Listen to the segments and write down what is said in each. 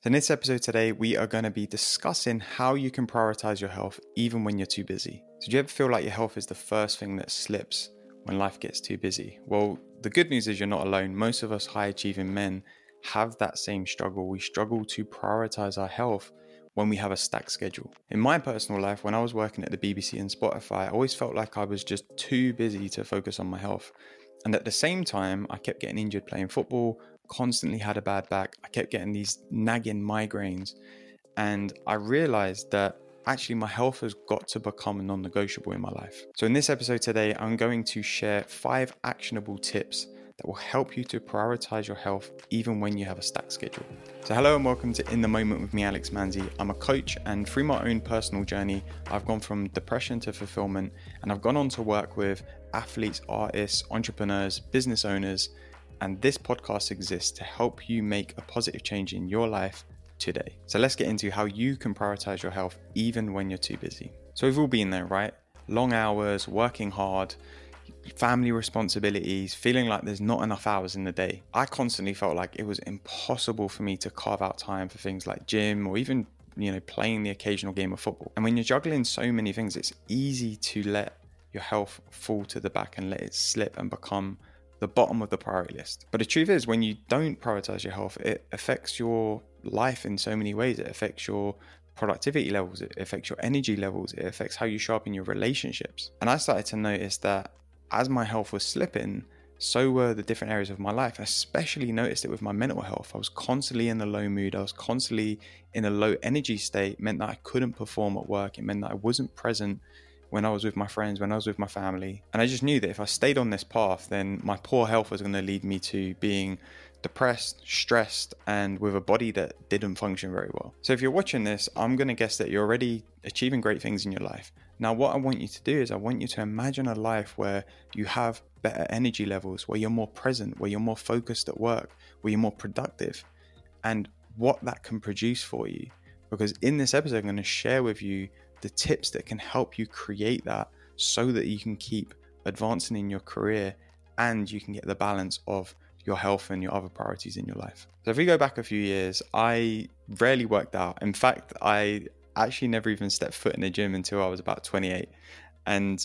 So in this episode today, we are going to be discussing how you can prioritize your health even when you're too busy. So do you ever feel like your health is the first thing that slips when life gets too busy? Well, the good news is you're not alone. Most of us high achieving men have that same struggle. We struggle to prioritize our health when we have a stacked schedule. In my personal life, when I was working at the BBC and Spotify, I always felt like I was just too busy to focus on my health. And at the same time, I kept getting injured playing football, constantly had a bad back. I kept getting these nagging migraines. And I realized that actually my health has got to become non-negotiable in my life. So in this episode today, I'm going to share 5 actionable tips that will help you to prioritize your health even when you have a stacked schedule. So hello and welcome to In the Moment with me, Alex Manzi. I'm a coach, and through my own personal journey, I've gone from depression to fulfillment, and I've gone on to work with athletes, artists, entrepreneurs, business owners, and this podcast exists to help you make a positive change in your life today. So let's get into how you can prioritize your health even when you're too busy. So we've all been there, right? Long hours, working hard, family responsibilities, feeling like there's not enough hours in the day. I constantly felt like it was impossible for me to carve out time for things like gym or even, playing the occasional game of football. And when you're juggling so many things, it's easy to let your health fall to the back and let it slip and become the bottom of the priority list. But the truth is, when you don't prioritize your health, it affects your life in so many ways. It affects your productivity levels, it affects your energy levels, it affects how you show up in your relationships. And I started to notice that as my health was slipping, so were the different areas of my life. I especially noticed it with my mental health. I was constantly in a low mood. I was constantly in a low energy state. It meant that I couldn't perform at work. It meant that I wasn't present when I was with my friends, when I was with my family. And I just knew that if I stayed on this path, then my poor health was going to lead me to being depressed, stressed, and with a body that didn't function very well. So if you're watching this, I'm going to guess that you're already achieving great things in your life. Now, what I want you to do is I want you to imagine a life where you have better energy levels, where you're more present, where you're more focused at work, where you're more productive, and what that can produce for you. Because in this episode, I'm going to share with you the tips that can help you create that so that you can keep advancing in your career and you can get the balance of your health and your other priorities in your life. So if we go back a few years, I rarely worked out. In fact, I actually never even stepped foot in the gym until I was about 28. And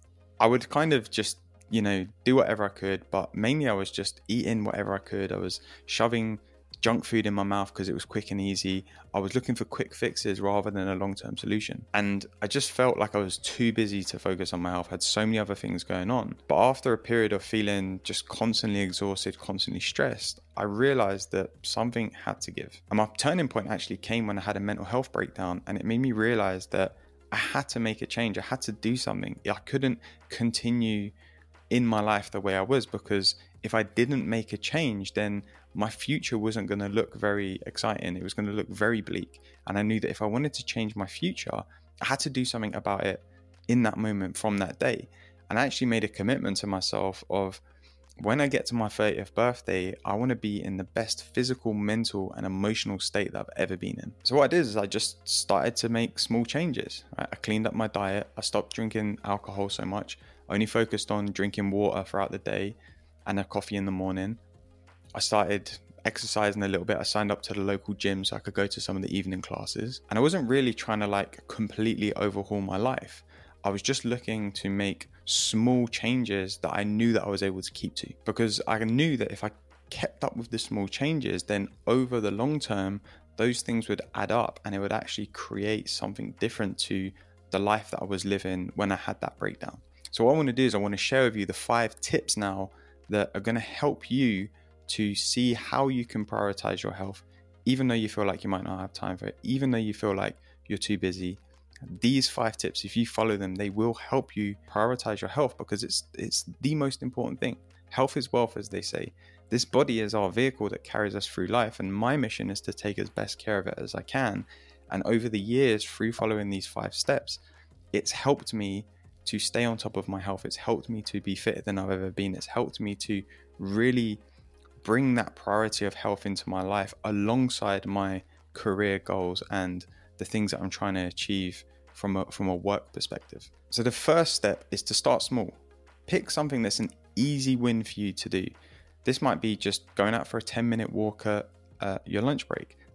I would kind of just, do whatever I could, but mainly I was just eating whatever I could. I was shoving junk food in my mouth because it was quick and easy. I was looking for quick fixes rather than a long-term solution. And I just felt like I was too busy to focus on my health. I had so many other things going on. But after a period of feeling just constantly exhausted, constantly stressed, I realized that something had to give. And my turning point actually came when I had a mental health breakdown, and it made me realize that I had to make a change. I had to do something. I couldn't continue in my life the way I was, because if I didn't make a change, then my future wasn't going to look very exciting. It was going to look very bleak. And I knew that if I wanted to change my future, I had to do something about it in that moment from that day. And I actually made a commitment to myself of, when I get to my 30th birthday, I want to be in the best physical, mental, and emotional state that I've ever been in. So what I did is I just started to make small changes. Right? I cleaned up my diet. I stopped drinking alcohol so much. I only focused on drinking water throughout the day and a coffee in the morning. I started exercising a little bit. I signed up to the local gym so I could go to some of the evening classes. And I wasn't really trying to completely overhaul my life. I was just looking to make small changes that I knew that I was able to keep to. Because I knew that if I kept up with the small changes, then over the long term, those things would add up and it would actually create something different to the life that I was living when I had that breakdown. So what I want to do is I want to share with you the 5 tips now that are going to help you to see how you can prioritize your health, even though you feel like you might not have time for it, even though you feel like you're too busy. These 5 tips, if you follow them, they will help you prioritize your health, because it's the most important thing. Health is wealth, as they say. This body is our vehicle that carries us through life, and my mission is to take as best care of it as I can. And over the years, through following these 5 steps, it's helped me to stay on top of my health. It's helped me to be fitter than I've ever been. It's helped me to really bring that priority of health into my life alongside my career goals and the things that I'm trying to achieve from a work perspective. So the first step is to start small. Pick something that's an easy win for you to do. This might be just going out for a 10-minute walk at your lunch break.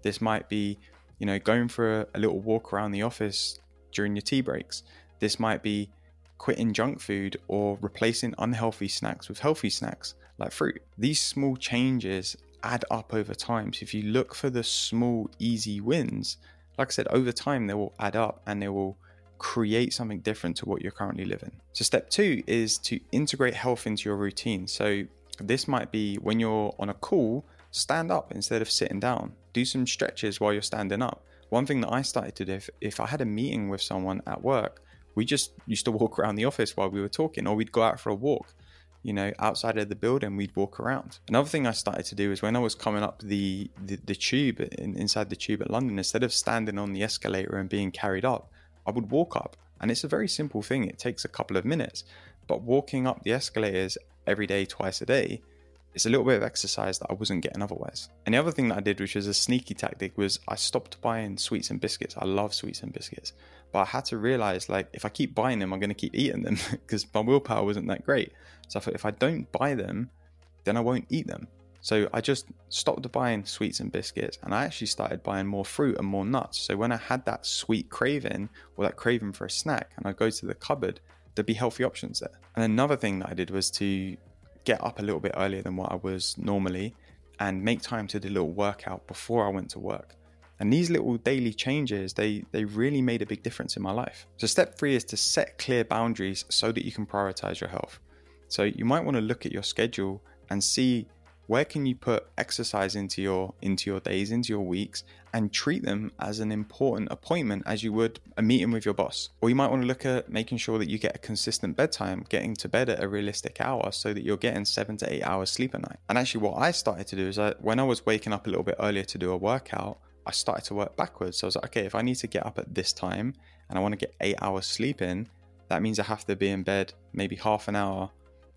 This might be, going for a little walk around the office during your tea breaks. This might be quitting junk food or replacing unhealthy snacks with healthy snacks like fruit. These small changes add up over time. So if you look for the small, easy wins, like I said, over time, they will add up and they will create something different to what you're currently living. So step 2 is to integrate health into your routine. So this might be when you're on a call, stand up instead of sitting down. Do some stretches while you're standing up. One thing that I started to do, if I had a meeting with someone at work, we just used to walk around the office while we were talking, or we'd go out for a walk. Outside of the building, we'd walk around. Another thing I started to do is when I was coming up the tube, inside the tube at London, instead of standing on the escalator and being carried up, I would walk up. And it's a very simple thing. It takes a couple of minutes. But walking up the escalators every day, twice a day, it's a little bit of exercise that I wasn't getting otherwise. And the other thing that I did, which was a sneaky tactic, was I stopped buying sweets and biscuits. I love sweets and biscuits. But I had to realize, if I keep buying them, I'm going to keep eating them because my willpower wasn't that great. So I thought, if I don't buy them, then I won't eat them. So I just stopped buying sweets and biscuits, and I actually started buying more fruit and more nuts. So when I had that sweet craving or that craving for a snack, and I'd go to the cupboard, there'd be healthy options there. And another thing that I did was to get up a little bit earlier than what I was normally and make time to do a little workout before I went to work. And these little daily changes, they really made a big difference in my life. So step 3 is to set clear boundaries so that you can prioritize your health. So you might want to look at your schedule and see where can you put exercise into your days, into your weeks, and treat them as an important appointment as you would a meeting with your boss. Or you might want to look at making sure that you get a consistent bedtime, getting to bed at a realistic hour so that you're getting 7 to 8 hours sleep a night. And actually what I started to do is when I was waking up a little bit earlier to do a workout, I started to work backwards. So I was like, okay, if I need to get up at this time and I want to get 8 hours sleep in, that means I have to be in bed maybe half an hour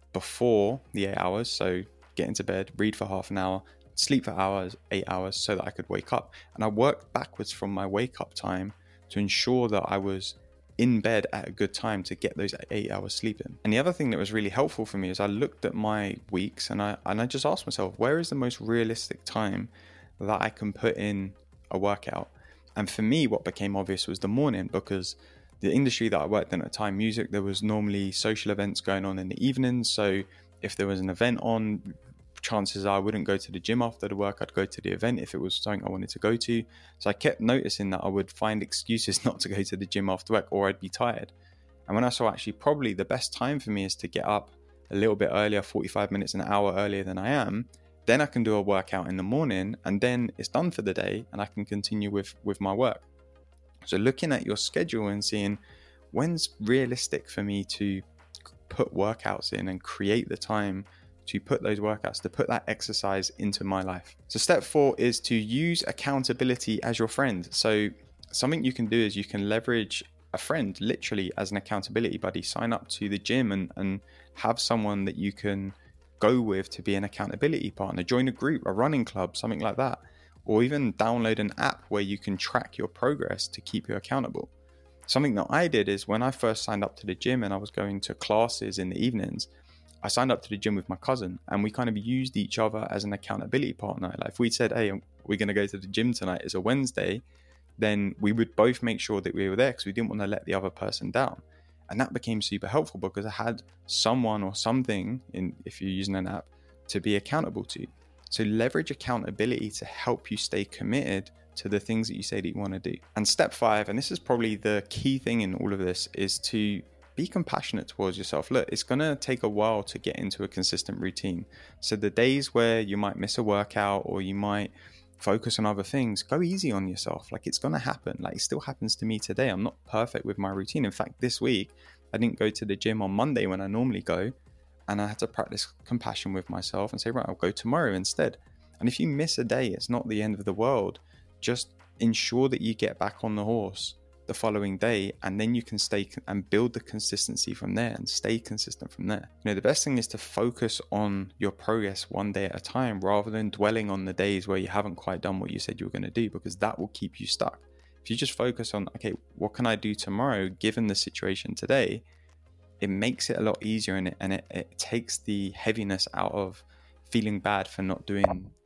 before the 8 hours. So get into bed, read for half an hour, sleep for 8 hours so that I could wake up. And I worked backwards from my wake up time to ensure that I was in bed at a good time to get those 8 hours sleep in. And the other thing that was really helpful for me is I looked at my weeks and I just asked myself, where is the most realistic time that I can put in a workout? And for me, what became obvious was the morning, because the industry that I worked in at the time, music, there was normally social events going on in the evenings. So if there was an event on, chances are I wouldn't go to the gym after the work. I'd go to the event if it was something I wanted to go to. So I kept noticing that I would find excuses not to go to the gym after work, or I'd be tired. And when I saw actually probably the best time for me is to get up a little bit earlier, 45 minutes, an hour earlier than I am, then I can do a workout in the morning and then it's done for the day and I can continue with my work. So looking at your schedule and seeing when's realistic for me to put workouts in and create the time to put those workouts, to put that exercise into my life. So step 4 is to use accountability as your friend. So something you can do is you can leverage a friend literally as an accountability buddy. Sign up to the gym and have someone that you can go with to be an accountability partner. Join a group, a running club, something like that. Or even download an app where you can track your progress to keep you accountable. Something that I did is when I first signed up to the gym and I was going to classes in the evenings, I signed up to the gym with my cousin and we kind of used each other as an accountability partner. Like if we said, hey, we're going to go to the gym tonight, it's a Wednesday, then we would both make sure that we were there because we didn't want to let the other person down. And that became super helpful because I had someone or something, if you're using an app, to be accountable to. So leverage accountability to help you stay committed to the things that you say that you want to do. And step 5, and this is probably the key thing in all of this, is to be compassionate towards yourself. Look, it's going to take a while to get into a consistent routine. So the days where you might miss a workout or you might focus on other things, go easy on yourself. Like it's going to happen. Like it still happens to me today. I'm not perfect with my routine. In fact, this week, I didn't go to the gym on Monday when I normally go. And I had to practice compassion with myself and say, right, I'll go tomorrow instead. And if you miss a day, it's not the end of the world. Just ensure that you get back on the horse the following day, and then you can stay and build the consistency from there and stay consistent from there. You know, the best thing is to focus on your progress one day at a time rather than dwelling on the days where you haven't quite done what you said you were going to do, because that will keep you stuck. If you just focus on, okay, what can I do tomorrow given the situation today, it makes it a lot easier and it takes the heaviness out of feeling bad for not doing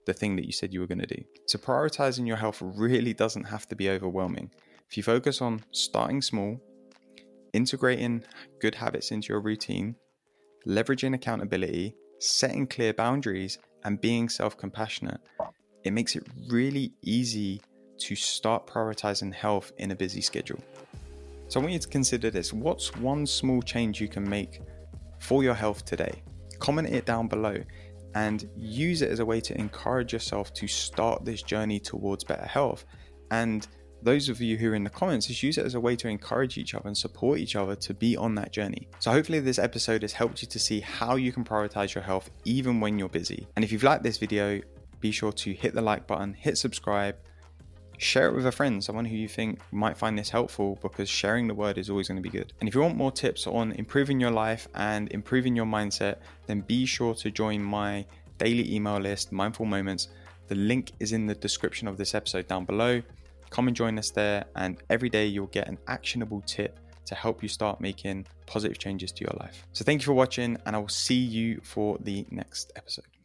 the thing that you said you were going to do. So prioritizing your health really doesn't have to be overwhelming. If you focus on starting small, integrating good habits into your routine, leveraging accountability, setting clear boundaries, and being self-compassionate, it makes it really easy to start prioritizing health in a busy schedule. So I want you to consider this. What's one small change you can make for your health today? Comment it down below and use it as a way to encourage yourself to start this journey towards better health. And those of you who are in the comments, just use it as a way to encourage each other and support each other to be on that journey. So hopefully this episode has helped you to see how you can prioritize your health even when you're busy. And if you've liked this video, be sure to hit the like button, hit subscribe, share it with a friend, someone who you think might find this helpful, because sharing the word is always going to be good. And if you want more tips on improving your life and improving your mindset, then be sure to join my daily email list, Mindful Moments. The link is in the description of this episode down below. Come and join us there, and every day you'll get an actionable tip to help you start making positive changes to your life. So thank you for watching, and I will see you for the next episode.